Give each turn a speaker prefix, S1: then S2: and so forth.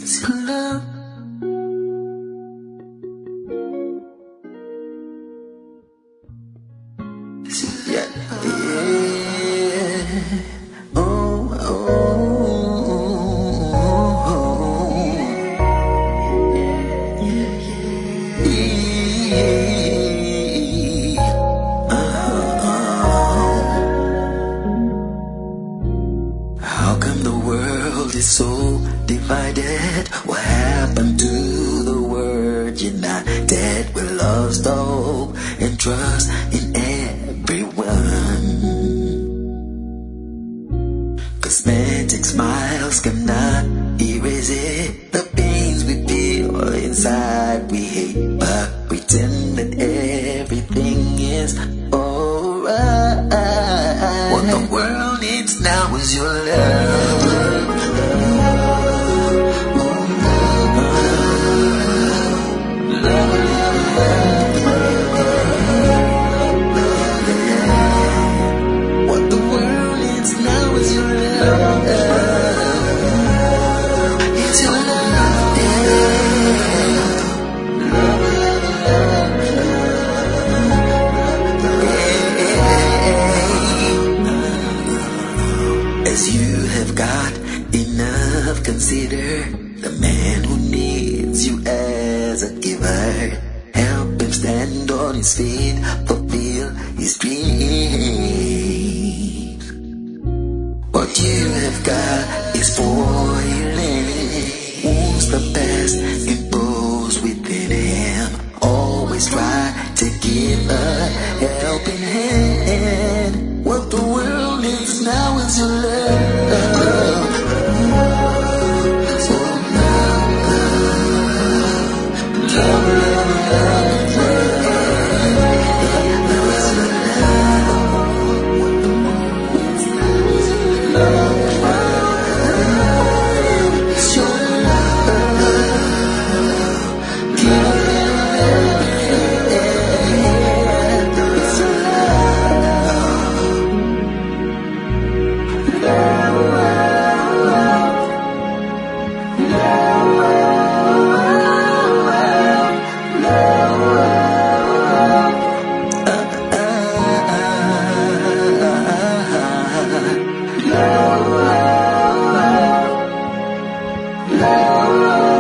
S1: It's your love. Yeah, yeah. Oh, oh, oh. Yeah. How come the world is so divided? What happened to the word united? We lost hope and trust in everyone. Cosmetic smiles cannot erase it. The pains we feel inside we hate, but pretend that everything is alright. What the world needs now is your love. What the world needs now is your love. It's your love, as you have got enough, consider the man who needs you as a giver. Help him stand on his feet, fulfill his dreams. What you have got is foiling. Wounds the past impose within him. Always try to give a helping hand. What the world needs now is your love.
S2: Love.